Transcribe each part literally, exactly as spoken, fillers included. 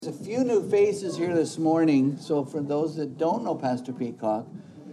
There's a few new faces here this morning, so for those that don't know Pastor Peacock,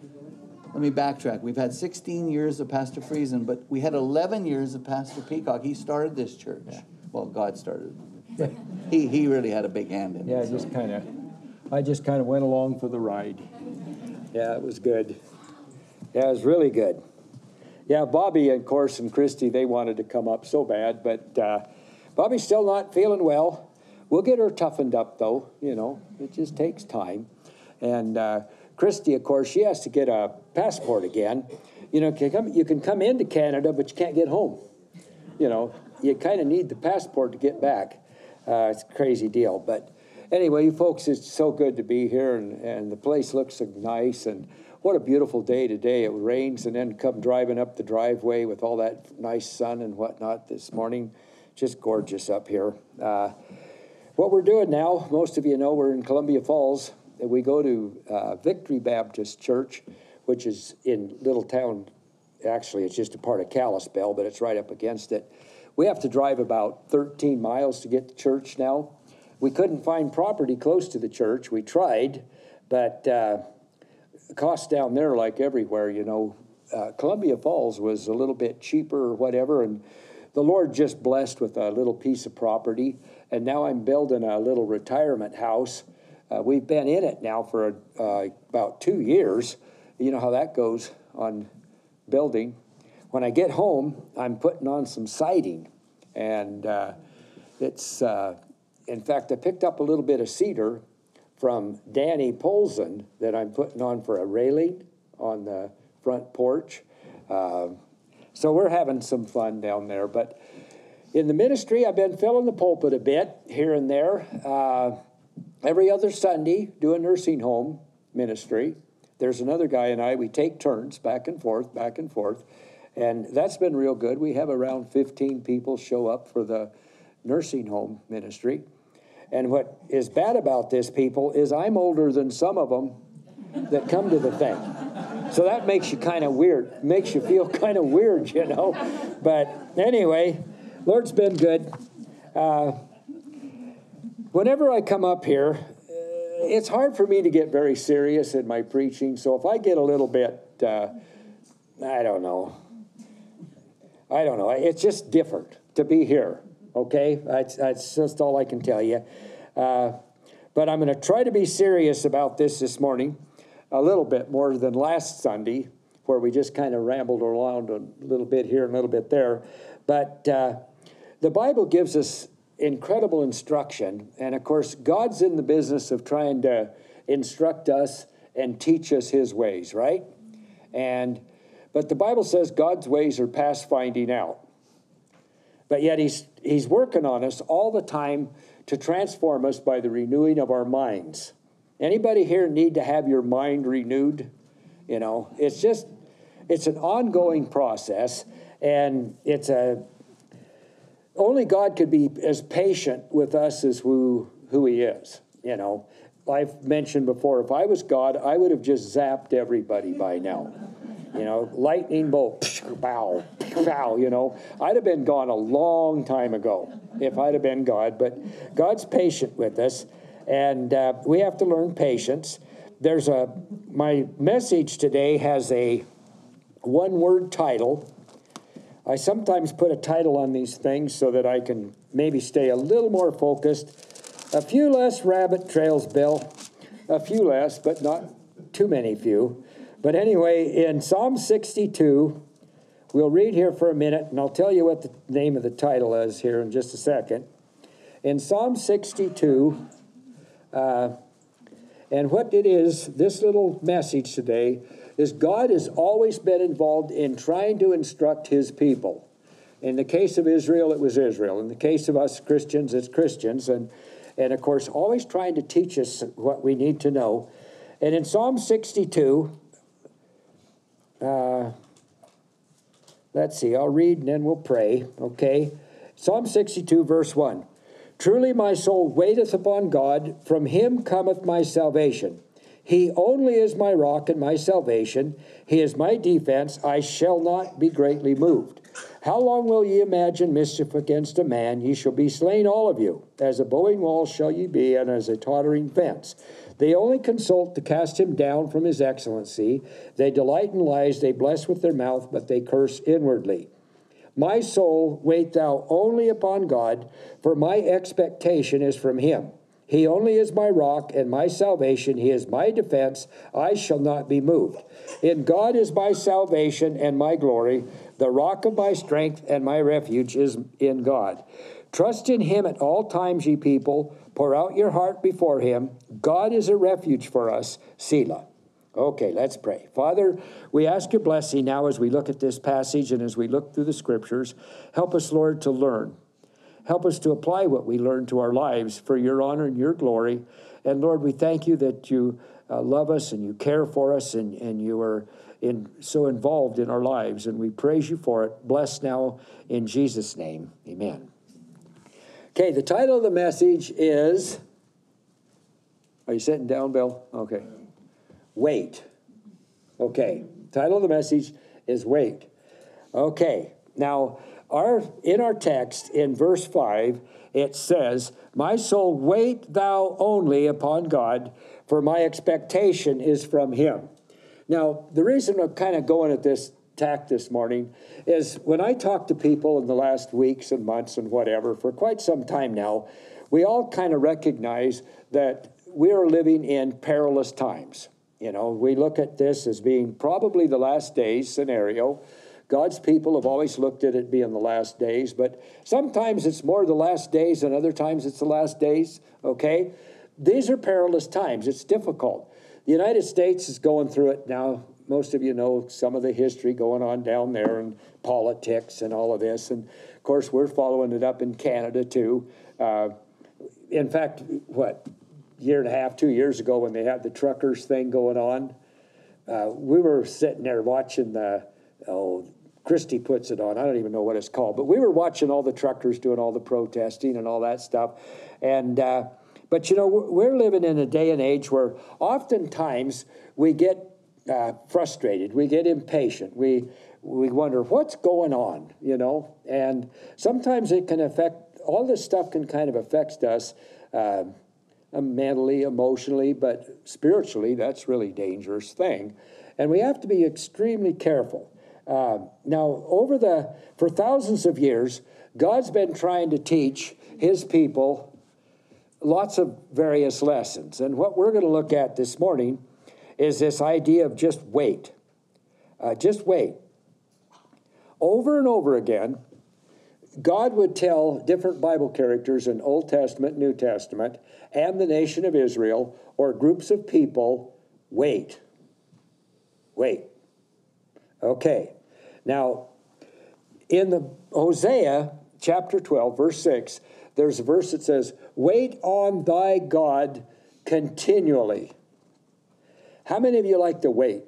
let me backtrack. We've had sixteen years of Pastor Friesen, but we had eleven years of Pastor Peacock. He started this church. Yeah. Well, God started it. he he really had a big hand in yeah, it. Yeah, just kind of, I just kind of went along for the ride. Yeah, it was good. Yeah, it was really good. Yeah, Bobby, of course, and Christy, they wanted to come up so bad, but uh, Bobby's still not feeling well. We'll get her toughened up, though. You know, it just takes time. And uh, Christy, of course, she has to get a passport again. You know, can come, you can come into Canada, but you can't get home. You know, you kind of need the passport to get back. Uh, it's a crazy deal. But anyway, you folks, it's so good to be here, and, and the place looks so nice. And what a beautiful day today. It rains, and then come driving up the driveway with all that nice sun and whatnot this morning. Just gorgeous up here. Uh, What we're doing now, most of you know, we're in Columbia Falls, and we go to uh, Victory Baptist Church, which is in little town. Actually, it's just a part of Kalispell, but it's right up against it. We have to drive about thirteen miles to get to church now. We couldn't find property close to the church. We tried, but uh, costs down there, like everywhere, you know. Uh, Columbia Falls was a little bit cheaper or whatever, and the Lord just blessed with a little piece of property. And now I'm building a little retirement house. Uh, we've been in it now for uh, about two years. You know how that goes on building. When I get home, I'm putting on some siding. And uh, it's, uh, in fact, I picked up a little bit of cedar from Danny Polson that I'm putting on for a railing on the front porch. Uh, so we're having some fun down there. But in the ministry, I've been filling the pulpit a bit here and there. Uh, every other Sunday, do a nursing home ministry. There's another guy and I, we take turns back and forth, back and forth. And that's been real good. We have around fifteen people show up for the nursing home ministry. And what is bad about this, people, is I'm older than some of them that come to the thing. So that makes you kind of weird, makes you feel kind of weird, you know. But anyway, Lord's been good. Uh, whenever I come up here, uh, it's hard for me to get very serious in my preaching. So if I get a little bit, uh, I don't know. I don't know. It's just different to be here, okay? That's, that's just all I can tell you. Uh, but I'm going to try to be serious about this this morning a little bit more than last Sunday, where we just kind of rambled around a little bit here and a little bit there. But uh, the Bible gives us incredible instruction, and of course, God's in the business of trying to instruct us and teach us his ways, right? And but the Bible says God's ways are past finding out. But yet he's he's working on us all the time to transform us by the renewing of our minds. Anybody here need to have your mind renewed? You know, it's just, it's an ongoing process, and it's a, only God could be as patient with us as who, who he is, you know. I've mentioned before, if I was God, I would have just zapped everybody by now. You know, lightning bolt, pow, pow, you know. I'd have been gone a long time ago if I'd have been God, but God's patient with us, and uh, we have to learn patience. There's a, my message today has a one-word title. I sometimes put a title on these things so that I can maybe stay a little more focused. A few less rabbit trails, Bill. A few less, but not too many few. But anyway, in Psalm sixty-two, we'll read here for a minute, and I'll tell you what the name of the title is here in just a second. In Psalm sixty-two, uh, and what it is, this little message today, is God has always been involved in trying to instruct his people. In the case of Israel, it was Israel. In the case of us Christians, it's Christians. And, and of course, always trying to teach us what we need to know. And in Psalm sixty-two, uh, let's see, I'll read and then we'll pray, okay? Psalm sixty-two, verse one. Truly my soul waiteth upon God, from him cometh my salvation. He only is my rock and my salvation. He is my defense. I shall not be greatly moved. How long will ye imagine mischief against a man? Ye shall be slain all of you. As a bowing wall shall ye be, and as a tottering fence. They only consult to cast him down from his excellency. They delight in lies, they bless with their mouth, but they curse inwardly. My soul, wait thou only upon God, for my expectation is from him. He only is my rock and my salvation. He is my defense. I shall not be moved. In God is my salvation and my glory. The rock of my strength and my refuge is in God. Trust in him at all times, ye people. Pour out your heart before him. God is a refuge for us. Selah. Okay, let's pray. Father, we ask your blessing now as we look at this passage and as we look through the scriptures. Help us, Lord, to learn. Help us to apply what we learn to our lives for your honor and your glory. And Lord, we thank you that you uh, love us and you care for us and, and you are in, so involved in our lives. And we praise you for it. Bless now in Jesus' name. Amen. Okay, the title of the message is, are you sitting down, Bill? Okay. Wait. Okay, title of the message is Wait. Okay, now, our in our text, in verse five, it says, My soul, wait thou only upon God, for my expectation is from him. Now, the reason I'm kind of going at this tack this morning is when I talk to people in the last weeks and months and whatever, for quite some time now, we all kind of recognize that we are living in perilous times. You know, we look at this as being probably the last days scenario. God's people have always looked at it being the last days, but sometimes it's more the last days and other times it's the last days, okay? These are perilous times. It's difficult. The United States is going through it now. Most of you know some of the history going on down there and politics and all of this. And, of course, we're following it up in Canada, too. Uh, in fact, what, year and a half, two years ago when they had the truckers thing going on, uh, we were sitting there watching the, oh, Christy puts it on. I don't even know what it's called. But we were watching all the truckers doing all the protesting and all that stuff. And uh, but, you know, we're living in a day and age where oftentimes we get uh, frustrated. We get impatient. We we wonder, what's going on, you know? And sometimes it can affect, all this stuff can kind of affect us uh, mentally, emotionally, but spiritually, that's really a dangerous thing. And we have to be extremely careful. Uh, now, over the, for thousands of years, God's been trying to teach his people lots of various lessons. And what we're going to look at this morning is this idea of just wait. Uh, just wait. Over and over again, God would tell different Bible characters in Old Testament, New Testament, and the nation of Israel, or groups of people, wait. Wait. Okay. Now, in the Hosea chapter twelve, verse six, there's a verse that says, wait on thy God continually. How many of you like to wait?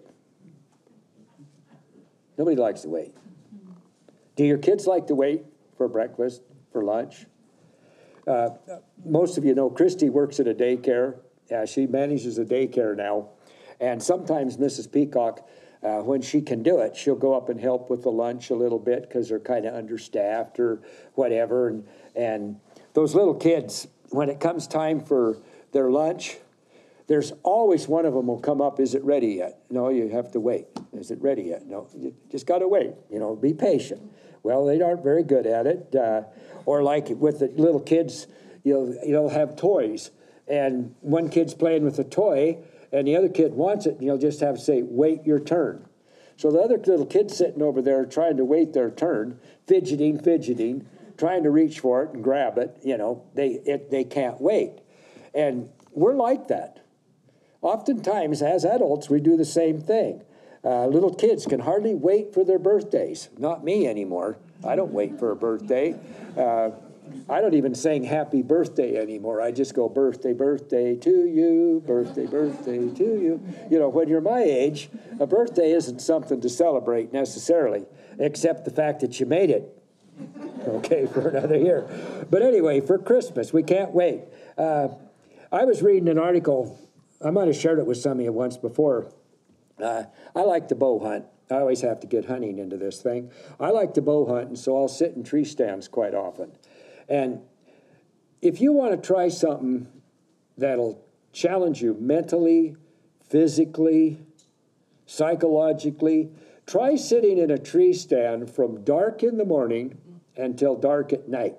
Nobody likes to wait. Do your kids like to wait for breakfast, for lunch? Uh, most of you know Christy works at a daycare. Uh, she manages a daycare now. And sometimes Missus Peacock, Uh, when she can do it, she'll go up and help with the lunch a little bit because they're kind of understaffed or whatever. And, and those little kids, when it comes time for their lunch, there's always one of them will come up, is it ready yet? No, you have to wait. Is it ready yet? No, you just got to wait. You know, be patient. Well, they aren't very good at it. Uh, or like with the little kids, you'll, you'll have toys. And one kid's playing with a toy, and the other kid wants it, and you'll just have to say, wait your turn. So the other little kid's sitting over there trying to wait their turn, fidgeting, fidgeting, trying to reach for it and grab it. You know, they it, they can't wait. And we're like that. Oftentimes, as adults, we do the same thing. Uh, little kids can hardly wait for their birthdays. Not me anymore. I don't wait for a birthday. Uh, I don't even sing happy birthday anymore. I just go birthday, birthday to you, birthday, birthday to you. You know, when you're my age, a birthday isn't something to celebrate necessarily, except the fact that you made it, okay, for another year. But anyway, for Christmas, we can't wait. Uh, I was reading an article, I might have shared it with some of you once before, Uh, I like to bow hunt. I always have to get hunting into this thing. I like to bow hunt, and so I'll sit in tree stands quite often. And if you want to try something that'll challenge you mentally, physically, psychologically, try sitting in a tree stand from dark in the morning until dark at night.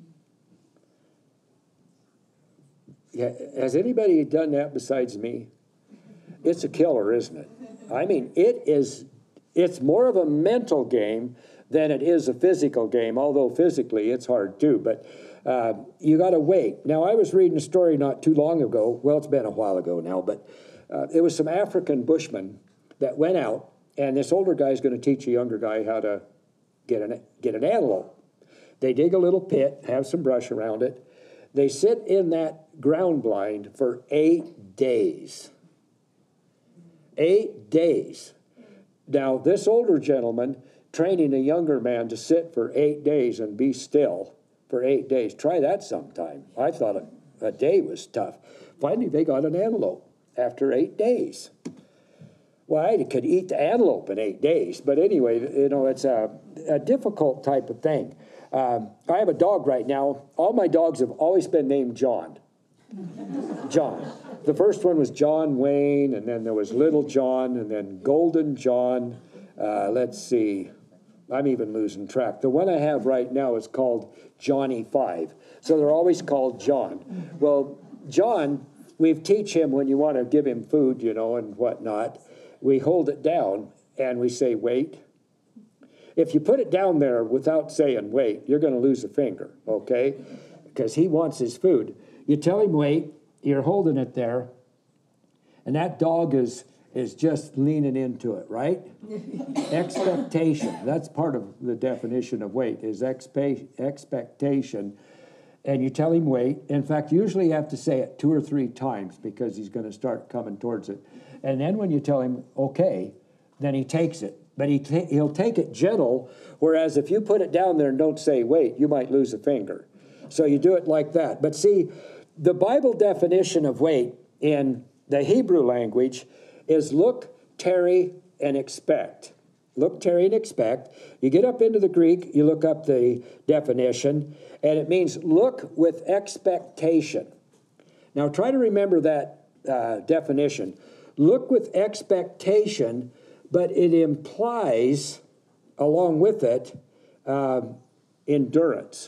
Yeah, has anybody done that besides me? It's a killer, isn't it? I mean, it is, it's more of a mental game than it is a physical game, although physically it's hard too, but uh, you got to wait. Now, I was reading a story not too long ago, well, it's been a while ago now, but uh, it was some African bushmen that went out, and this older guy is going to teach a younger guy how to get an, get an antelope. They dig a little pit, have some brush around it. They sit in that ground blind for eight days. Eight days. Now, this older gentleman training a younger man to sit for eight days and be still for eight days. Try that sometime. I thought a, a day was tough. Finally, they got an antelope after eight days. Well, I could eat the antelope in eight days, but anyway, you know, it's a, a difficult type of thing. Um, I have a dog right now. All my dogs have always been named John. John. The first one was John Wayne, and then there was Little John, and then Golden John. Uh, let's see. I'm even losing track. The one I have right now is called Johnny Five. So they're always called John. Well, John, we teach him when you want to give him food, you know, and whatnot. We hold it down, and we say, wait. If you put it down there without saying wait, you're going to lose a finger, okay? Because he wants his food. You tell him wait, you're holding it there, and that dog is is just leaning into it, right? Expectation. That's part of the definition of wait, is expe- expectation. And you tell him wait. In fact, usually you have to say it two or three times because he's going to start coming towards it. And then when you tell him okay, then he takes it. But he ta- he'll take it gentle, whereas if you put it down there and don't say wait, you might lose a finger. So you do it like that. But see, the Bible definition of wait in the Hebrew language is look, tarry, and expect. Look, tarry, and expect. You get up into the Greek, you look up the definition, and it means look with expectation. Now try to remember that uh, definition. Look with expectation, but it implies, along with it, uh, endurance.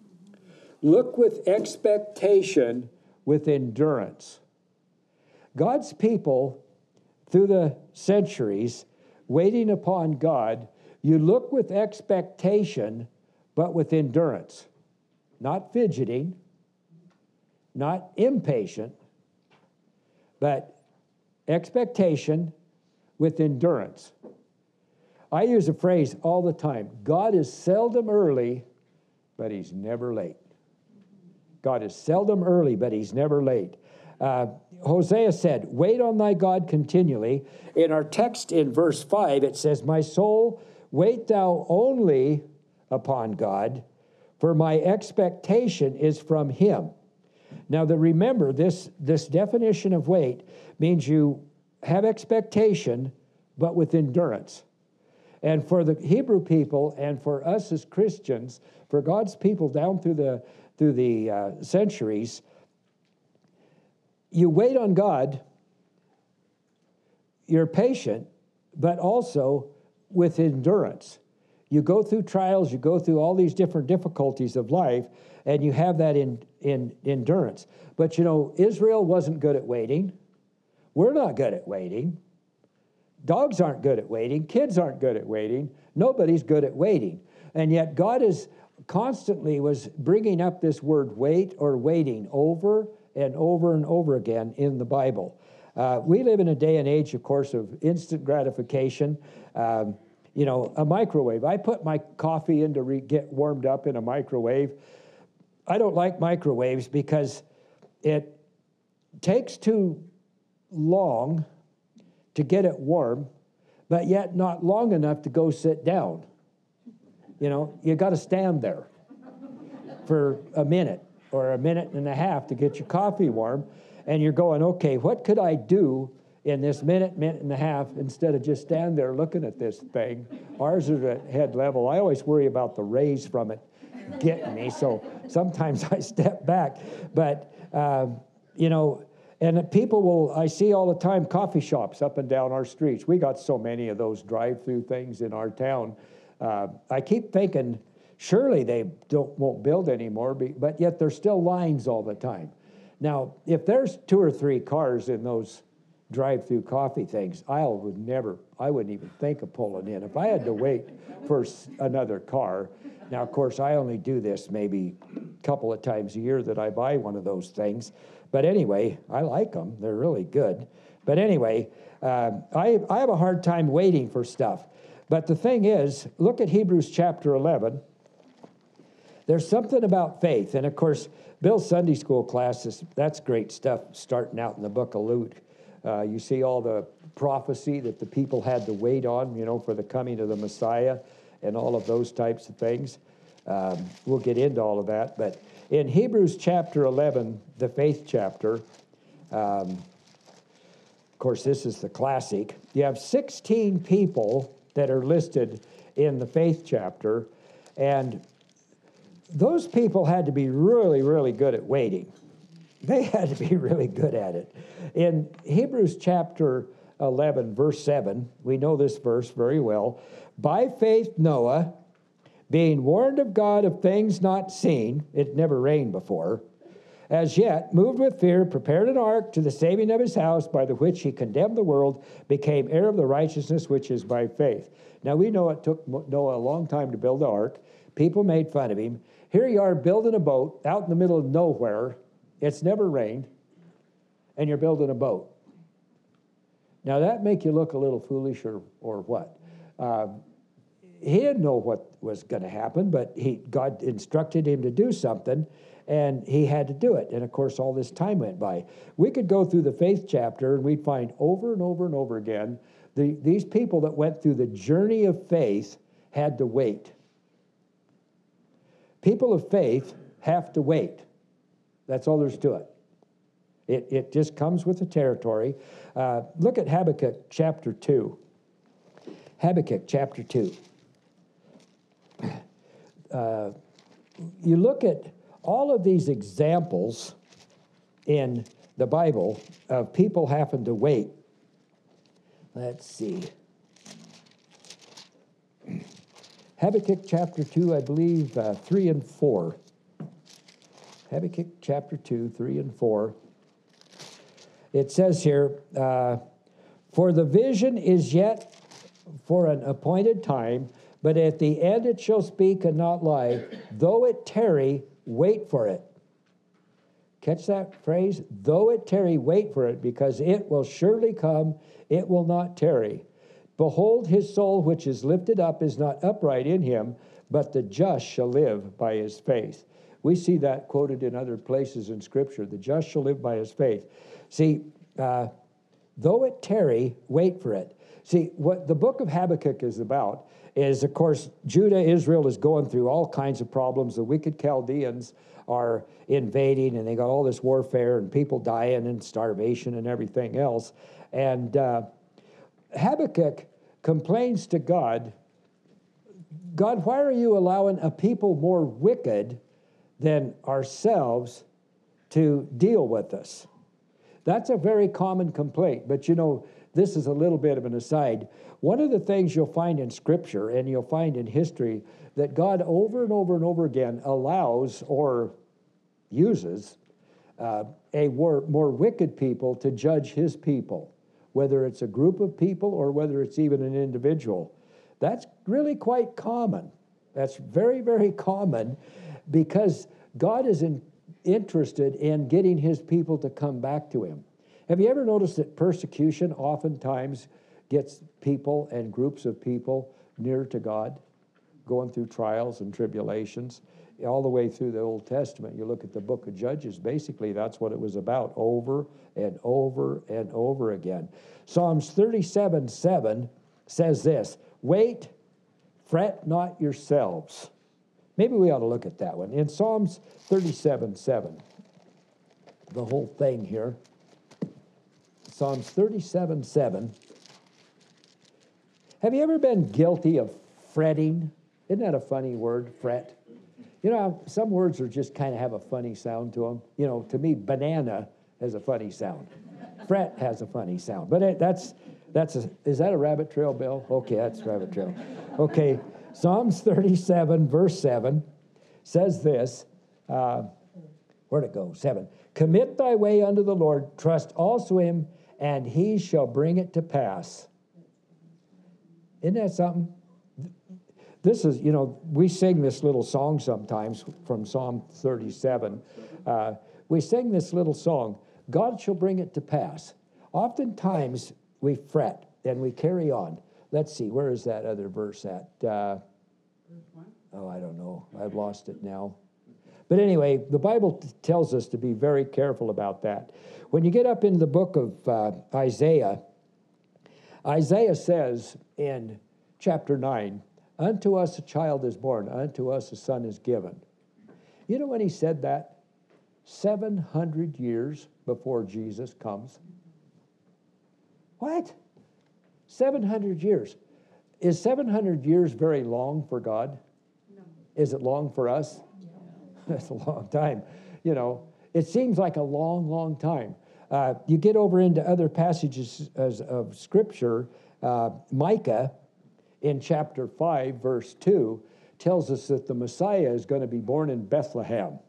Look with expectation, with endurance. God's people, through the centuries, waiting upon God, you look with expectation, but with endurance. Not fidgeting, not impatient, but expectation with endurance. I use a phrase all the time. God is seldom early, but he's never late. God is seldom early, but he's never late. Uh, Hosea said, wait on thy God continually. In our text in verse five, it says, my soul, wait thou only upon God, for my expectation is from him. Now, the, remember, this, this definition of wait means you have expectation, but with endurance. And for the Hebrew people and for us as Christians, for God's people down through the, through the uh, centuries, you wait on God, you're patient, but also with endurance. You go through trials, you go through all these different difficulties of life, and you have that in, in endurance. But you know, Israel wasn't good at waiting. We're not good at waiting. Dogs aren't good at waiting. Kids aren't good at waiting. Nobody's good at waiting. And yet God is constantly was bringing up this word wait or waiting over and over and over again in the Bible. Uh, we live in a day and age, of course, of instant gratification. Um, you know, a microwave. I put my coffee in to re- get warmed up in a microwave. I don't like microwaves because it takes too long to get it warm, but yet not long enough to go sit down. You know, you got to stand there for a minute or a minute and a half to get your coffee warm, and you're going, okay, what could I do in this minute, minute and a half, instead of just stand there looking at this thing. Ours is at head level. I always worry about the rays from it getting me, so sometimes I step back. But, uh, you know, and people will, I see all the time coffee shops up and down our streets. We got so many of those drive-through things in our town. Uh, I keep thinking, surely they don't won't build anymore, but yet there's still lines all the time. Now, if there's two or three cars in those drive-through coffee things, I would never, I wouldn't even think of pulling in. If I had to wait for another car, now, of course, I only do this maybe a couple of times a year that I buy one of those things. But anyway, I like them. They're really good. But anyway, uh, I, I have a hard time waiting for stuff. But the thing is, look at Hebrews chapter eleven. There's something about faith. And, of course, Bill's Sunday school classes, that's great stuff starting out in the book of Luke. Uh, you see all the prophecy that the people had to wait on, you know, for the coming of the Messiah and all of those types of things. Um, we'll get into all of that. But in Hebrews chapter eleven, the faith chapter, um, of course, this is the classic. You have sixteen people that are listed in the faith chapter, and those people had to be really, really good at waiting. They had to be really good at it. In Hebrews chapter eleven, verse seven, we know this verse very well. By faith Noah, being warned of God of things not seen, it never rained before, as yet, moved with fear, prepared an ark to the saving of his house, by the which he condemned the world, became heir of the righteousness which is by faith. Now, we know it took Noah a long time to build the ark. People made fun of him. Here you are building a boat out in the middle of nowhere. It's never rained, and you're building a boat. Now, that make you look a little foolish or, or what? Uh, he didn't know what was going to happen, but he God instructed him to do something, and he had to do it. And, of course, all this time went by. We could go through the faith chapter, and we'd find over and over and over again, the, these people that went through the journey of faith had to wait. People of faith have to wait. That's all there's to it. It, it just comes with the territory. Uh, look at Habakkuk chapter two. Habakkuk chapter two. Uh, you look at all of these examples in the Bible of people having to wait. Let's see. Habakkuk chapter two, I believe, uh, three and four. Habakkuk chapter two, three and four. It says here, uh, for the vision is yet for an appointed time, but at the end it shall speak and not lie. Though it tarry, wait for it. Catch that phrase? Though it tarry, wait for it, because it will surely come, it will not tarry. Behold, his soul which is lifted up is not upright in him, but the just shall live by his faith. We see that quoted in other places in Scripture. The just shall live by his faith. See, uh, though it tarry, wait for it. See, what the book of Habakkuk is about is, of course, Judah, Israel is going through all kinds of problems. The wicked Chaldeans are invading, and they got all this warfare and people dying and starvation and everything else. And uh, Habakkuk complains to God, God, why are you allowing a people more wicked than ourselves to deal with us? That's a very common complaint. But you know, this is a little bit of an aside. One of the things you'll find in Scripture and you'll find in history that God over and over and over again allows or uses uh, a more, more wicked people to judge his people, whether it's a group of people or whether it's even an individual. That's really quite common. That's very, very common because God is in, interested in getting his people to come back to him. Have you ever noticed that persecution oftentimes gets people and groups of people near to God, going through trials and tribulations? All the way through the Old Testament, you look at the book of Judges, basically that's what it was about over and over and over again. Psalms thirty-seven seven says this, wait, fret not yourselves. Maybe we ought to look at that one. In Psalms thirty-seven seven, the whole thing here, Psalms thirty-seven seven. Have you ever been guilty of fretting? Isn't that a funny word, fret? You know, some words are just kind of have a funny sound to them. You know, to me, banana has a funny sound. Fret has a funny sound. But it, that's, that's a, is that a rabbit trail, Bill? Okay, that's rabbit trail. Okay, Psalms thirty-seven, verse seven says this. Uh, where'd it go? seven. Commit thy way unto the Lord, trust also him, and he shall bring it to pass. Isn't that something? This is, you know, we sing this little song sometimes from Psalm thirty-seven. Uh, we sing this little song, God shall bring it to pass. Oftentimes we fret and we carry on. Let's see, where is that other verse at? Uh, oh, I don't know. I've lost it now. But anyway, the Bible t- tells us to be very careful about that. When you get up in the book of uh, Isaiah, Isaiah says in chapter nine, unto us a child is born, unto us a son is given. You know when he said that? seven hundred years before Jesus comes. What? seven hundred years. Is seven hundred years very long for God? No. Is it long for us? That's a long time. You know, it seems like a long, long time. Uh, you get over into other passages of Scripture. Uh, Micah, in chapter five, verse two, tells us that the Messiah is going to be born in Bethlehem.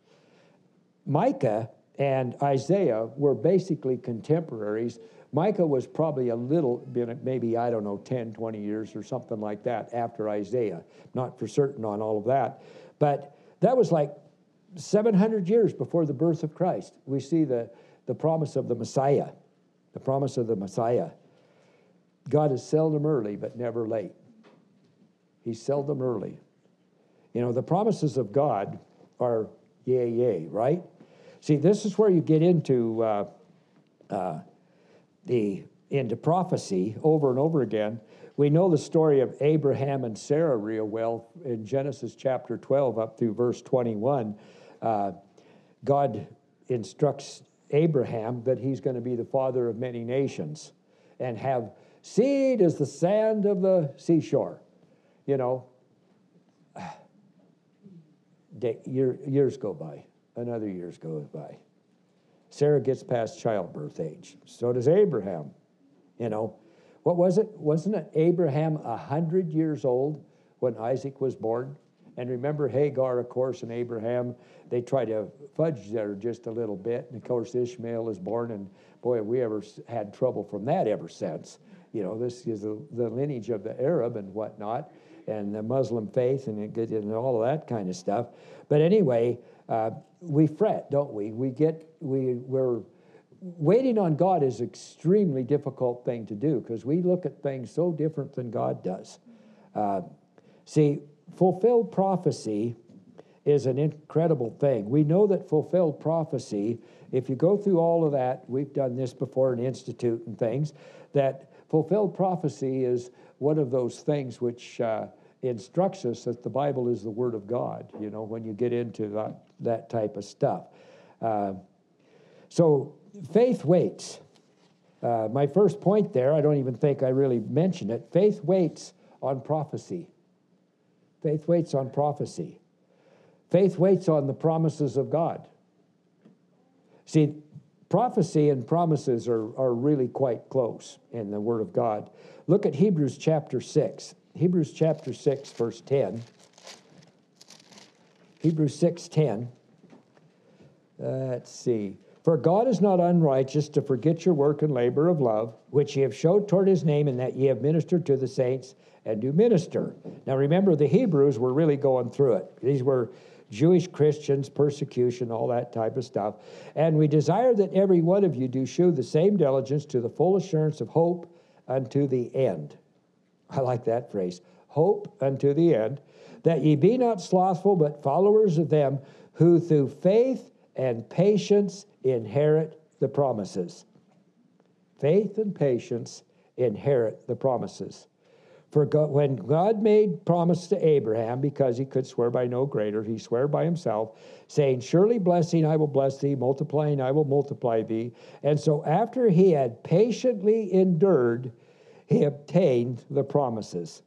Micah and Isaiah were basically contemporaries. Micah was probably a little, maybe, I don't know, ten, twenty years or something like that after Isaiah. Not for certain on all of that. But that was like seven hundred years before the birth of Christ. We see the, the promise of the Messiah, the promise of the Messiah. God is seldom early, but never late. He's seldom early. You know, the promises of God are yea, yea, right? See, this is where you get into uh, uh, the into prophecy over and over again. We know the story of Abraham and Sarah real well in Genesis chapter twelve up through verse twenty-one. Uh, God instructs Abraham that he's going to be the father of many nations and have seed as the sand of the seashore. You know, year, years go by. Another years goes by. Sarah gets past childbirth age. So does Abraham. You know, what was it? Wasn't it Abraham a hundred years old when Isaac was born? And remember Hagar, of course, and Abraham, they try to fudge there just a little bit. And of course, Ishmael is born, and boy, have we ever had trouble from that ever since. You know, this is the, the lineage of the Arab and whatnot, and the Muslim faith, and, it, and all of that kind of stuff. But anyway, uh, we fret, don't we? We get, we, we're, waiting on God is an extremely difficult thing to do because we look at things so different than God does. Uh, see, fulfilled prophecy is an incredible thing. We know that fulfilled prophecy, if you go through all of that, we've done this before in Institute and things, that fulfilled prophecy is one of those things which uh, instructs us that the Bible is the Word of God, you know, when you get into that, that type of stuff. Uh, so faith waits. Uh, my first point there, I don't even think I really mentioned it. Faith waits on prophecy. Faith waits on prophecy. Faith waits on the promises of God. See, prophecy and promises are, are really quite close in the Word of God. Look at Hebrews chapter six. Hebrews chapter six, verse ten. Hebrews six ten. Uh, let's see. For God is not unrighteous to forget your work and labor of love, which ye have showed toward his name, and that ye have ministered to the saints and do minister. Now remember, the Hebrews were really going through it. These were Jewish Christians, persecution, all that type of stuff. And we desire that every one of you do shew the same diligence to the full assurance of hope unto the end. I like that phrase. Hope unto the end. That ye be not slothful, but followers of them who through faith and patience inherit the promises. Faith and patience inherit the promises. For God, when God made promise to Abraham, because he could swear by no greater, he swore by himself, saying, surely blessing I will bless thee, multiplying I will multiply thee. And so after he had patiently endured, he obtained the promises.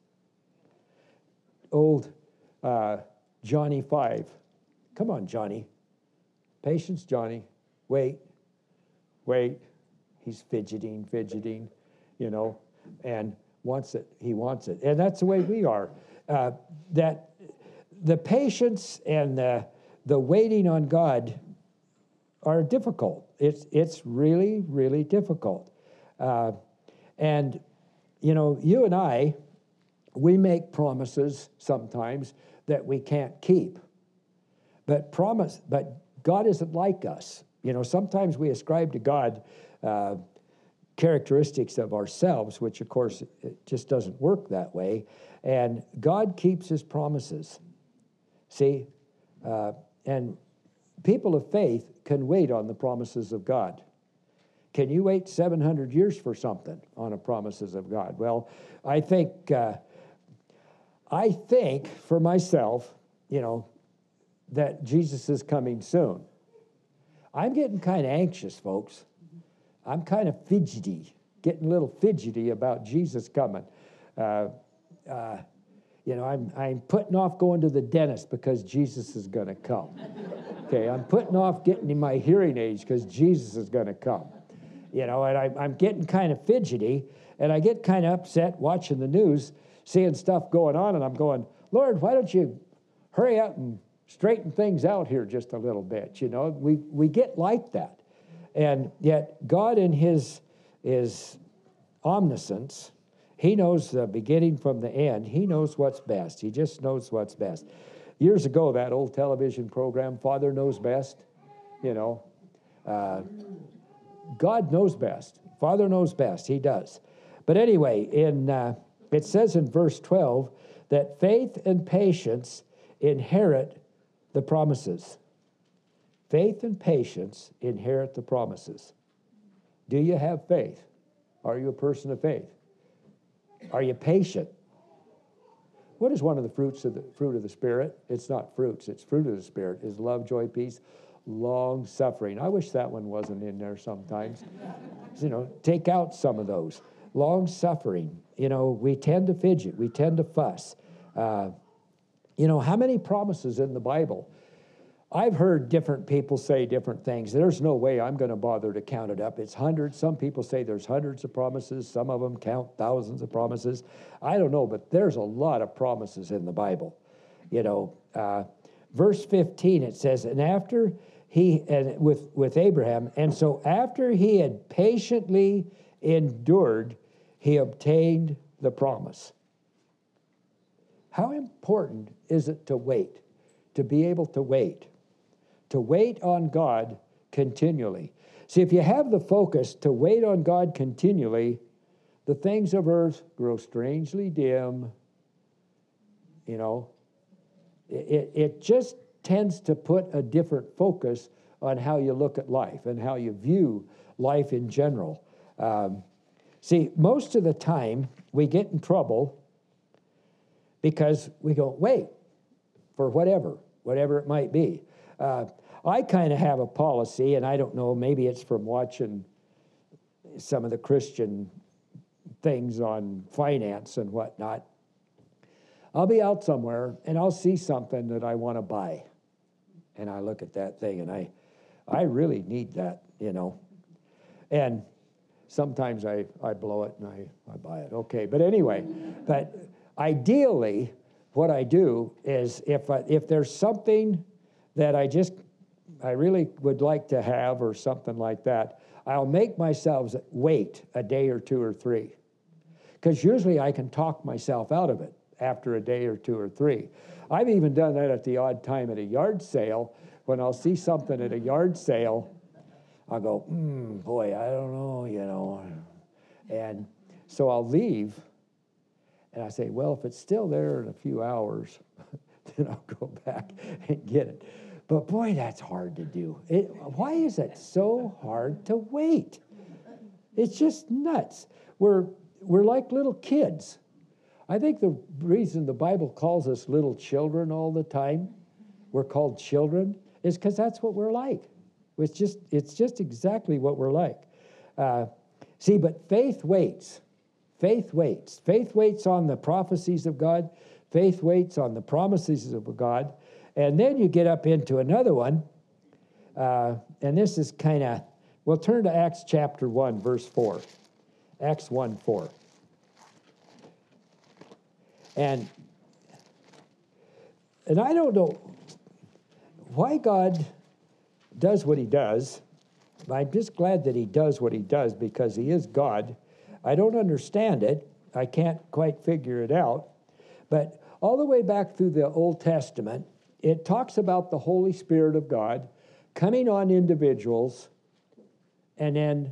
Old uh, Johnny five. Come on, Johnny. Patience, Johnny. Wait, wait. He's fidgeting, fidgeting, you know, and wants it. He wants it. And that's the way we are. Uh, that the patience and the, the waiting on God are difficult. It's, it's really, really difficult. Uh, and, you know, you and I, we make promises sometimes that we can't keep. But promise, but God isn't like us. You know, sometimes we ascribe to God uh, characteristics of ourselves, which of course it just doesn't work that way. And God keeps his promises. See, uh, and people of faith can wait on the promises of God. Can you wait seven hundred years for something on the promises of God? Well, I think, uh, I think for myself, you know, that Jesus is coming soon. I'm getting kind of anxious, folks. I'm kind of fidgety, getting a little fidgety about Jesus coming. Uh, uh, you know, I'm I'm putting off going to the dentist because Jesus is going to come. Okay, I'm putting off getting my hearing aids because Jesus is going to come. You know, and I, I'm getting kind of fidgety, and I get kind of upset watching the news, seeing stuff going on, and I'm going, Lord, why don't you hurry up and straighten things out here just a little bit? You know, we we get like that. And yet God in his, his omniscience, he knows the beginning from the end. He knows what's best. He just knows what's best. Years ago, that old television program, Father Knows Best, you know, uh, God knows best. Father knows best. He does. But anyway, in uh, it says in verse twelve that faith and patience inherit the promises. Faith and patience inherit the promises. Do you have faith? Are you a person of faith? Are you patient? What is one of the fruits of the fruit of the Spirit? It's not fruits, it's fruit of the Spirit. Is love, joy, peace, long suffering. I wish that one wasn't in there sometimes. You know, take out some of those. Long suffering. You know, we tend to fidget, we tend to fuss. Uh, you know, how many promises in the Bible? I've heard different people say different things. There's no way I'm going to bother to count it up. It's hundreds. Some people say there's hundreds of promises. Some of them count thousands of promises. I don't know, but there's a lot of promises in the Bible. You know, uh, verse fifteen, it says, and after he, and with, with Abraham, and so after he had patiently endured, he obtained the promise. How important is it to wait, to be able to wait? To wait on God continually. See, if you have the focus to wait on God continually, the things of earth grow strangely dim. You know, it, it just tends to put a different focus on how you look at life and how you view life in general. Um, see, most of the time we get in trouble because we go, wait, for whatever, whatever it might be. Uh, I kind of have a policy, and I don't know, maybe it's from watching some of the Christian things on finance and whatnot. I'll be out somewhere, and I'll see something that I want to buy. And I look at that thing, and I, I really need that, you know. And sometimes I, I blow it, and I, I buy it. Okay, but anyway, but ideally, what I do is if I, if there's something that I just, I really would like to have or something like that, I'll make myself wait a day or two or three. Because usually I can talk myself out of it after a day or two or three. I've even done that at the odd time at a yard sale. When I'll see something at a yard sale, I'll go, hmm, boy, I don't know, you know. And so I'll leave, and I say, well, if it's still there in a few hours, then I'll go back and get it. But boy, that's hard to do. It, why is it so hard to wait? It's just nuts. We're, we're like little kids. I think the reason the Bible calls us little children all the time, we're called children, is because that's what we're like. It's just, it's just exactly what we're like. Uh, see, but faith waits. Faith waits. Faith waits on the prophecies of God. Faith waits on the promises of God. And then you get up into another one, uh, and this is kind of, we'll turn to Acts chapter one, verse four. Acts one, four. And, and I don't know why God does what he does. I'm just glad that he does what he does because he is God. I don't understand it. I can't quite figure it out. But all the way back through the Old Testament, it talks about the Holy Spirit of God coming on individuals and then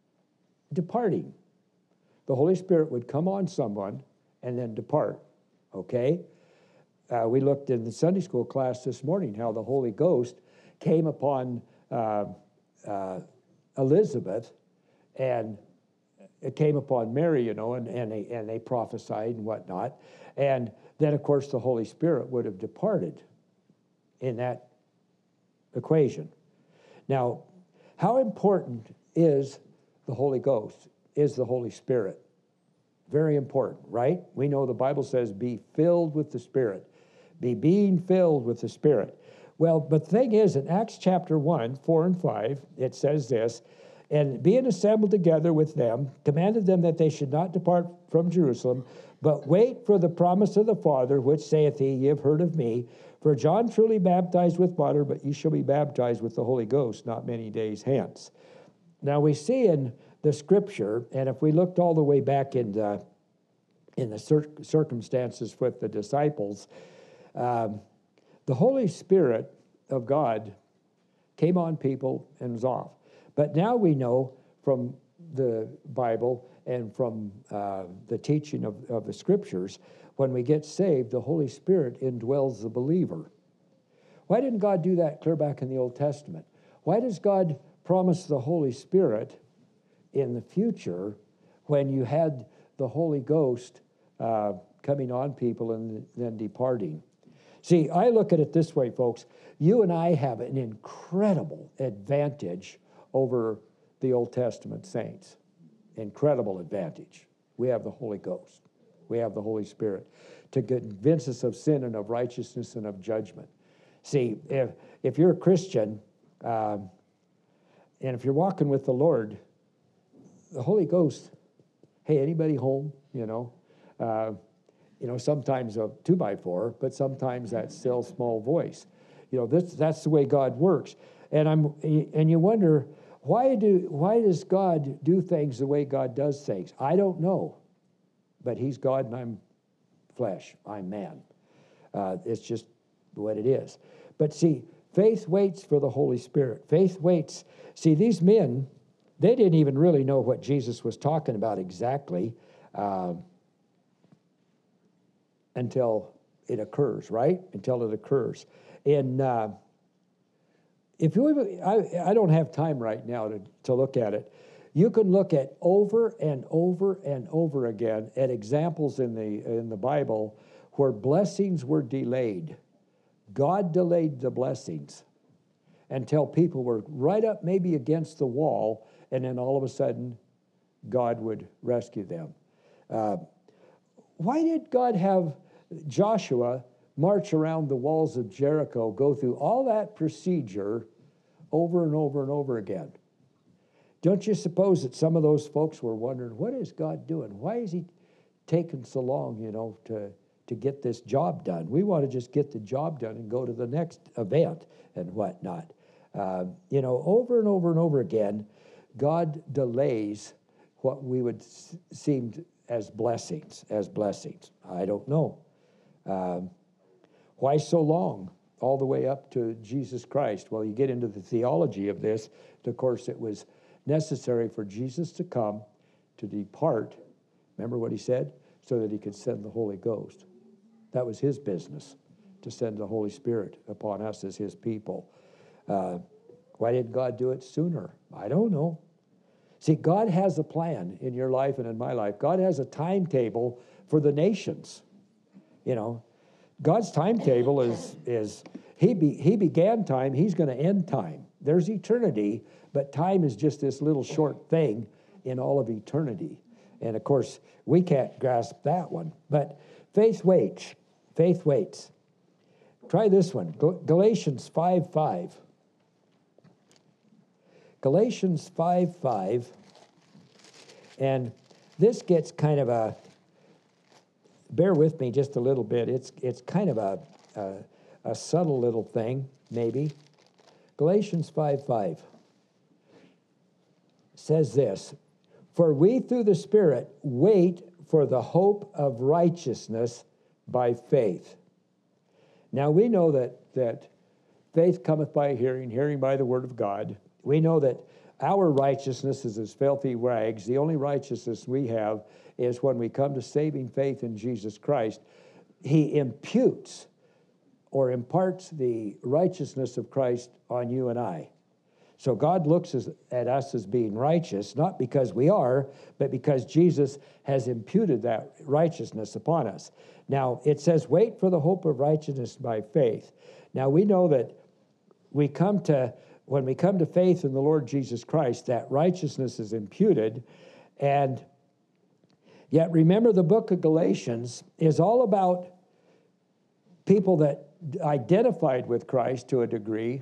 departing. The Holy Spirit would come on someone and then depart, okay? Uh, we looked in the Sunday school class this morning how the Holy Ghost came upon uh, uh, Elizabeth, and it came upon Mary, you know, and, and, they, and they prophesied and whatnot. And then, of course, the Holy Spirit would have departed in that equation. Now, how important is the Holy Ghost, is the Holy Spirit? Very important, right? We know the Bible says, be filled with the Spirit. Be being filled with the Spirit. Well, but the thing is, in Acts chapter one, four and five, it says this, and being assembled together with them, commanded them that they should not depart from Jerusalem, but wait for the promise of the Father, which saith he, ye have heard of me. For John truly baptized with water, but ye shall be baptized with the Holy Ghost not many days hence. Now we see in the Scripture, and if we looked all the way back in the, in the cir- circumstances with the disciples, um, the Holy Spirit of God came on people and was off. But now we know from the Bible and from uh, the teaching of, of the Scriptures, when we get saved, the Holy Spirit indwells the believer. Why didn't God do that clear back in the Old Testament? Why does God promise the Holy Spirit in the future when you had the Holy Ghost uh, coming on people and then departing? See, I look at it this way, folks. You and I have an incredible advantage over the Old Testament saints. Incredible advantage. We have the Holy Ghost. We have the Holy Spirit to convince us of sin and of righteousness and of judgment. See, if, if you're a Christian, um, and if you're walking with the Lord, the Holy Ghost, hey, anybody home, you know? Uh, you know, sometimes a two by four, but sometimes that still small voice. You know, this, that's the way God works. And I'm and you wonder, why do why does God do things the way God does things? I don't know. But he's God and I'm flesh. I'm man. Uh, it's just what it is. But see, faith waits for the Holy Spirit. Faith waits. See, these men, they didn't even really know what Jesus was talking about exactly. Um, until it occurs, right? Until it occurs. And uh, if you, I, I don't have time right now to, to look at it. You can look at over and over and over again at examples in the in the Bible where blessings were delayed. God delayed the blessings until people were right up maybe against the wall, and then all of a sudden, God would rescue them. Uh, why did God have Joshua march around the walls of Jericho, go through all that procedure over and over and over again? Don't you suppose that some of those folks were wondering, what is God doing? Why is he taking so long, you know, to, to get this job done? We want to just get the job done and go to the next event and whatnot. Uh, you know, over and over and over again, God delays what we would s- seem as blessings, as blessings. I don't know. Um, why so long? All the way up to Jesus Christ. Well, you get into the theology of this. Of course, it was necessary for Jesus to come, to depart. Remember what he said? So that he could send the Holy Ghost. That was his business, to send the Holy Spirit upon us as his people. Uh, why didn't God do it sooner? I don't know. See, God has a plan in your life and in my life. God has a timetable for the nations. You know, God's timetable is, is he, be, he began time, he's going to end time. There's eternity, but time is just this little short thing in all of eternity. And of course, we can't grasp that one. But faith waits. Faith waits. Try this one, Galatians five five. Galatians five five. And this gets kind of a, bear with me just a little bit. It's it's kind of a, a, a subtle little thing, maybe. Galatians five five says this, for we through the Spirit wait for the hope of righteousness by faith. Now we know that, that faith cometh by hearing, hearing by the word of God. We know that our righteousness is as filthy rags. The only righteousness we have is when we come to saving faith in Jesus Christ. He imputes or imparts the righteousness of Christ on you and I. So God looks as, at us as being righteous, not because we are, but because Jesus has imputed that righteousness upon us. Now, it says, wait for the hope of righteousness by faith. Now, we know that we come to, when we come to faith in the Lord Jesus Christ, that righteousness is imputed. And yet, remember, the book of Galatians is all about people that identified with Christ to a degree,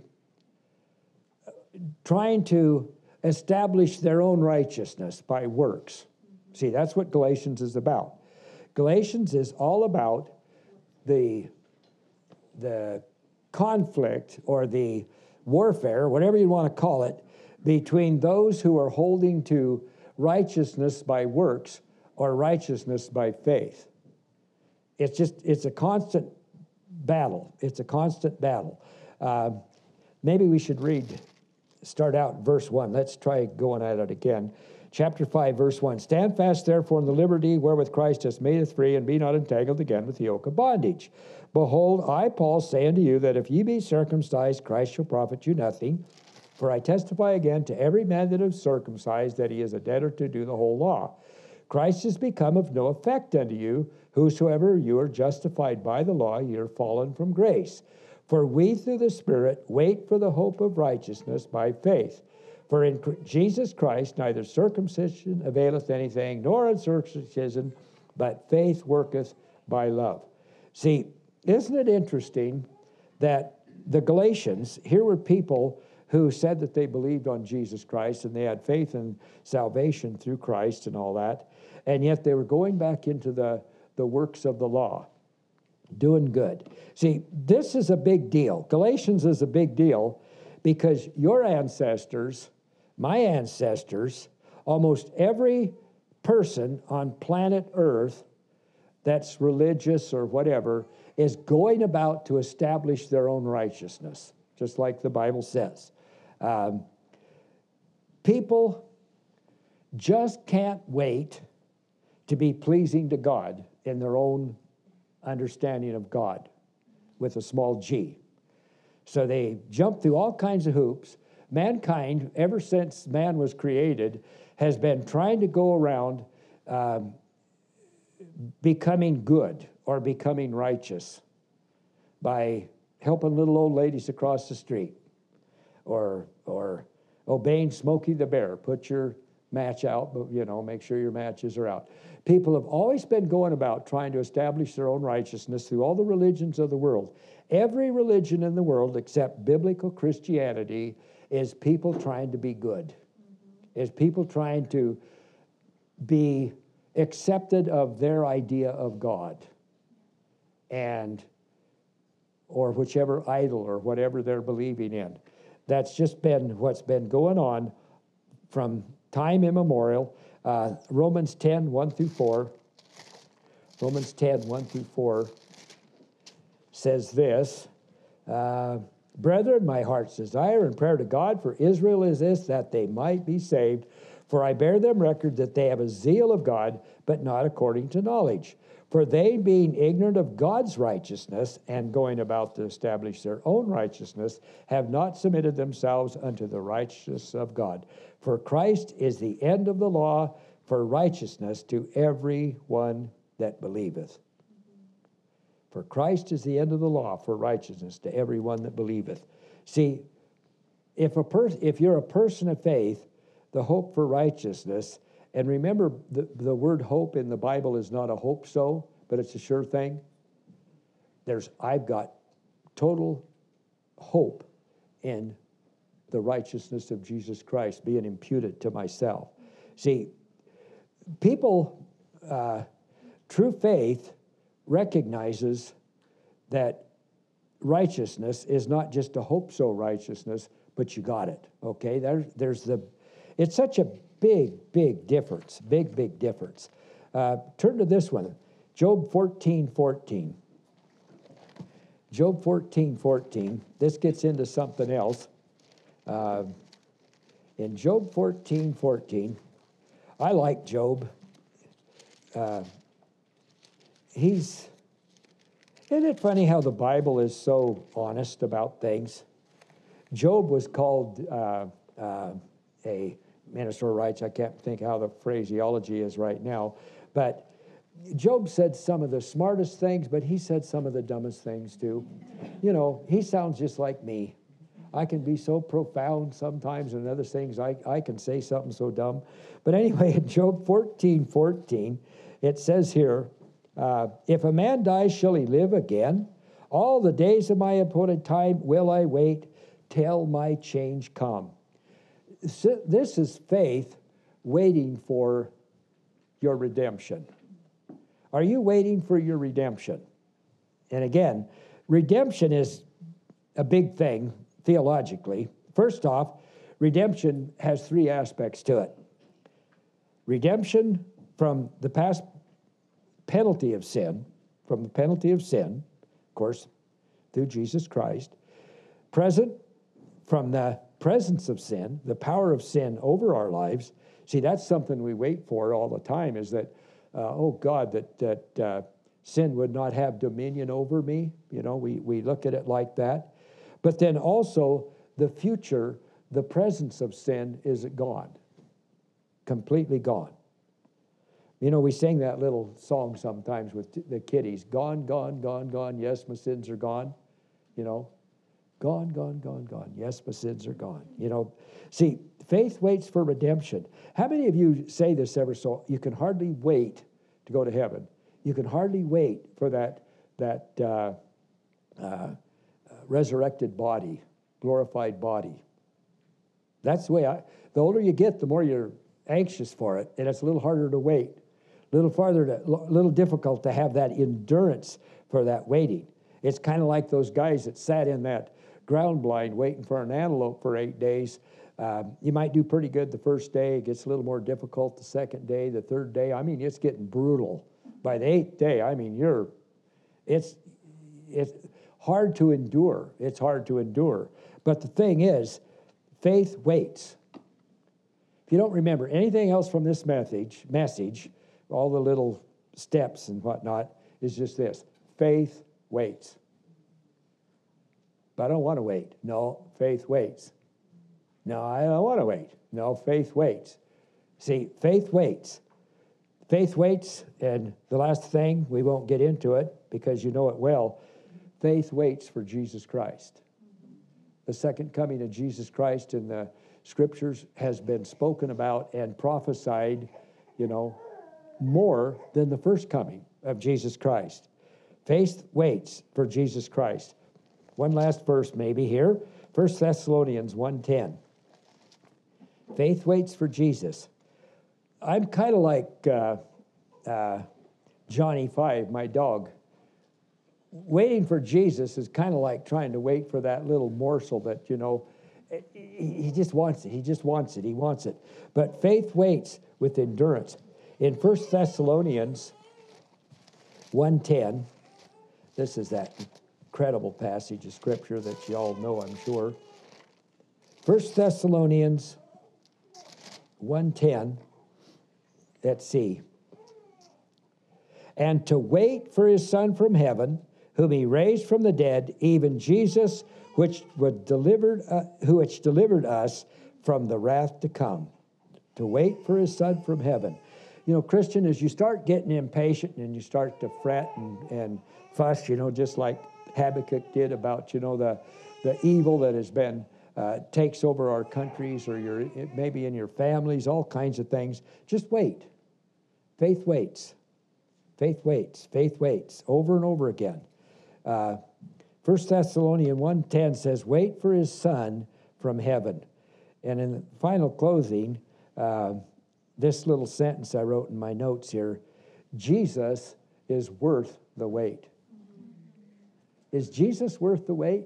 trying to establish their own righteousness by works. See, that's what Galatians is about. Galatians is all about the, the conflict or the warfare, whatever you want to call it, between those who are holding to righteousness by works or righteousness by faith. It's just, it's a constant battle. It's a constant battle. Uh, maybe we should read, start out verse one. Let's try going at it again. Chapter five, verse one. Stand fast, therefore, in the liberty wherewith Christ hath made us free, and be not entangled again with the yoke of bondage. Behold, I, Paul, say unto you that if ye be circumcised, Christ shall profit you nothing. For I testify again to every man that is circumcised that he is a debtor to do the whole law. Christ is become of no effect unto you. Whosoever you are justified by the law, ye are fallen from grace. For we through the Spirit wait for the hope of righteousness by faith. For in Jesus Christ neither circumcision availeth anything, nor uncircumcision, but faith worketh by love. See, isn't it interesting that the Galatians, here were people who said that they believed on Jesus Christ and they had faith in salvation through Christ and all that, and yet they were going back into the, the works of the law, doing good. See, this is a big deal. Galatians is a big deal because your ancestors, my ancestors, almost every person on planet Earth that's religious or whatever is going about to establish their own righteousness, just like the Bible says. Um, people just can't wait to be pleasing to God in their own understanding of God with a small g. So they jump through all kinds of hoops. Mankind, ever since man was created, has been trying to go around um, becoming good or becoming righteous by helping little old ladies across the street or or obeying Smokey the Bear. Put your match out, but, you know, make sure your matches are out. People have always been going about trying to establish their own righteousness through all the religions of the world. Every religion in the world except biblical Christianity is people trying to be good, is people trying to be accepted of their idea of God and or whichever idol or whatever they're believing in. That's just been what's been going on from time immemorial. Uh, Romans ten, one through four. Romans ten, one through four says this, uh, Brethren, my heart's desire and prayer to God for Israel is this, that they might be saved. For I bear them record that they have a zeal of God, but not according to knowledge. For they, being ignorant of God's righteousness, and going about to establish their own righteousness, have not submitted themselves unto the righteousness of God. For Christ is the end of the law for righteousness to every one that believeth. For Christ is the end of the law for righteousness to every one that believeth. See, if a per- if you're a person of faith, the hope for righteousness, and remember, the, the word hope in the Bible is not a hope so, but it's a sure thing. There's, I've got total hope in the righteousness of Jesus Christ being imputed to myself. See, people, uh, true faith recognizes that righteousness is not just a hope so righteousness, but you got it, okay? There, there's the, it's such a big, big difference, big, big difference. Uh, turn to this one, Job fourteen fourteen. Job fourteen fourteen, this gets into something else. Uh, in Job fourteen fourteen, I like Job. Uh, he's, isn't it funny how the Bible is so honest about things? Job was called uh, uh, a minister of rights. I can't think how the phraseology is right now. But Job said some of the smartest things, but he said some of the dumbest things too. You know, he sounds just like me. I can be so profound sometimes, and other things I, I can say something so dumb. But anyway, in Job fourteen fourteen, it says here, uh, if a man dies, shall he live again? All the days of my appointed time will I wait till my change come. So this is faith waiting for your redemption. Are you waiting for your redemption? And again, redemption is a big thing theologically. First off, redemption has three aspects to it. Redemption from the past penalty of sin, from the penalty of sin, of course, through Jesus Christ. Present, from the presence of sin, the power of sin over our lives. See, that's something we wait for all the time, is that, uh, oh God, that, that uh, sin would not have dominion over me. You know, we, we look at it like that. But then also the future, the presence of sin is gone, completely gone. You know, we sing that little song sometimes with the kiddies, gone, gone, gone, gone, yes, my sins are gone, you know. Gone, gone, gone, gone. Yes, my sins are gone. You know, see, faith waits for redemption. How many of you say this ever so? You can hardly wait to go to heaven. You can hardly wait for that that uh, uh, resurrected body, glorified body. That's the way I. The older you get, the more you're anxious for it, and it's a little harder to wait, a little farther, to, a little difficult to have that endurance for that waiting. It's kind of like those guys that sat in that ground blind waiting for an antelope for eight days. Um, you might do pretty good the first day. It gets a little more difficult the second day, the third day. I mean, it's getting brutal. By the eighth day, I mean, you're, it's, it's hard to endure. It's hard to endure. But the thing is, faith waits. If you don't remember anything else from this message, message, all the little steps and whatnot, is just this: faith waits. But I don't want to wait. No, faith waits. No, I don't want to wait. No, faith waits. See, faith waits. Faith waits, and the last thing, we won't get into it because you know it well, faith waits for Jesus Christ. The second coming of Jesus Christ in the Scriptures has been spoken about and prophesied, you know, more than the first coming of Jesus Christ. Faith waits for Jesus Christ. One last verse maybe here, First Thessalonians one ten. Faith waits for Jesus. I'm kind of like uh, uh, Johnny Five, my dog. Waiting for Jesus is kind of like trying to wait for that little morsel that, you know, he just wants it. He just wants it. He wants it. But faith waits with endurance. In First Thessalonians one ten, this is that incredible passage of Scripture that you all know, I'm sure. First Thessalonians one ten. Let's see. And to wait for his Son from heaven, whom he raised from the dead, even Jesus, which was delivered, uh, who which delivered us from the wrath to come. To wait for his Son from heaven. You know, Christian, as you start getting impatient and you start to fret and, and fuss, you know, just like Habakkuk did about, you know, the, the evil that has been, uh, takes over our countries or your maybe in your families, all kinds of things. Just wait. Faith waits. Faith waits. Faith waits over and over again. Uh, First Thessalonians one ten says, wait for his Son from heaven. And in the final closing, uh, this little sentence I wrote in my notes here, Jesus is worth the wait. Is Jesus worth the wait?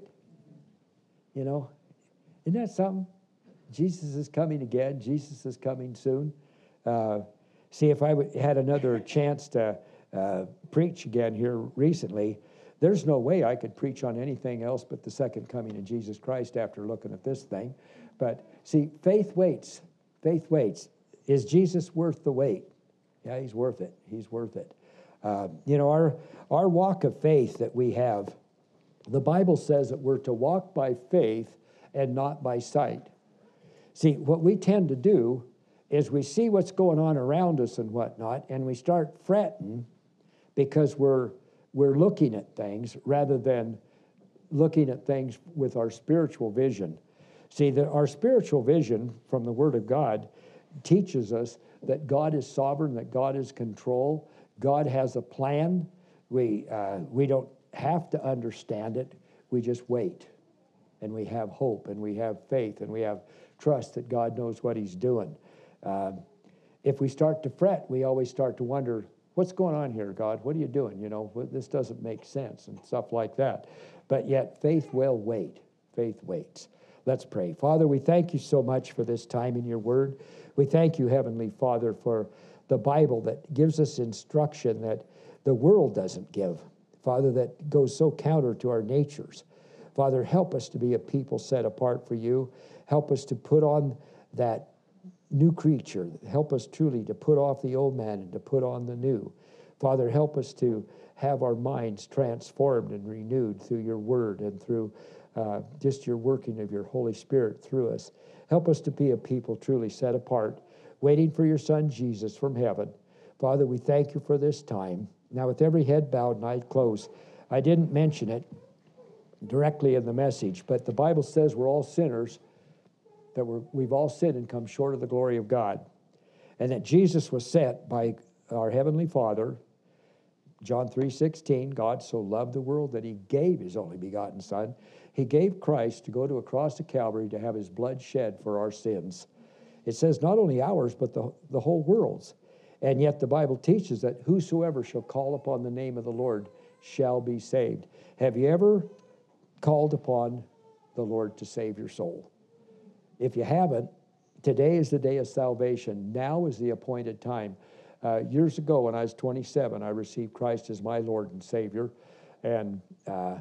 You know, isn't that something? Jesus is coming again. Jesus is coming soon. Uh, see, if I w- had another chance to uh, preach again here recently, there's no way I could preach on anything else but the second coming of Jesus Christ after looking at this thing. But see, faith waits. Faith waits. Is Jesus worth the wait? Yeah, he's worth it. He's worth it. Uh, you know, our, our walk of faith that we have, the Bible says that we're to walk by faith and not by sight. See, what we tend to do is we see what's going on around us and whatnot, and we start fretting because we're we're looking at things rather than looking at things with our spiritual vision. See, that our spiritual vision from the Word of God teaches us that God is sovereign, that God is control, God has a plan. We uh, we don't have to understand it. We just wait, and we have hope, and we have faith, and we have trust that God knows what he's doing. Uh, if we start to fret, we always start to wonder, what's going on here, God? What are you doing? You know, this doesn't make sense and stuff like that. But yet faith will wait. Faith waits. Let's pray. Father, we thank you so much for this time in your word. We thank you, Heavenly Father, for the Bible that gives us instruction that the world doesn't give. Father, that goes so counter to our natures. Father, help us to be a people set apart for you. Help us to put on that new creature. Help us truly to put off the old man and to put on the new. Father, help us to have our minds transformed and renewed through your word and through uh, just your working of your Holy Spirit through us. Help us to be a people truly set apart, waiting for your Son Jesus from heaven. Father, we thank you for this time. Now, with every head bowed and eyes closed, I didn't mention it directly in the message, but the Bible says we're all sinners, that we're, we've all sinned and come short of the glory of God, and that Jesus was sent by our Heavenly Father. John three sixteen, God so loved the world that he gave his only begotten Son. He gave Christ to go to a cross of Calvary to have his blood shed for our sins. It says not only ours, but the, the whole world's. And yet the Bible teaches that whosoever shall call upon the name of the Lord shall be saved. Have you ever called upon the Lord to save your soul? If you haven't, today is the day of salvation. Now is the appointed time. Uh, years ago, when I was twenty-seven, I received Christ as my Lord and Savior, and uh,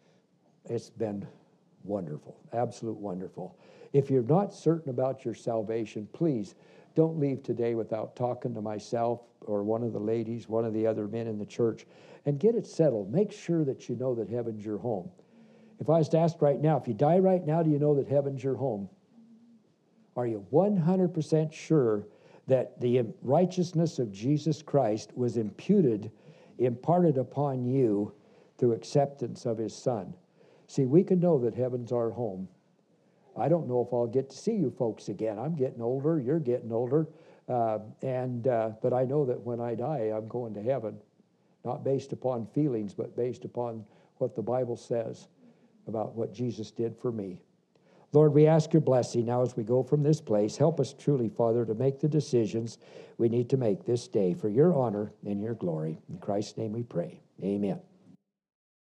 it's been wonderful, absolute wonderful. If you're not certain about your salvation, please don't leave today without talking to myself or one of the ladies, one of the other men in the church, and get it settled. Make sure that you know that heaven's your home. If I was to ask right now, if you die right now, do you know that heaven's your home? Are you one hundred percent sure that the righteousness of Jesus Christ was imputed, imparted upon you through acceptance of his Son? See, we can know that heaven's our home. I don't know if I'll get to see you folks again. I'm getting older, you're getting older, uh, and uh, but I know that when I die, I'm going to heaven, not based upon feelings, but based upon what the Bible says about what Jesus did for me. Lord, we ask your blessing now as we go from this place. Help us truly, Father, to make the decisions we need to make this day for your honor and your glory. In Christ's name we pray. Amen.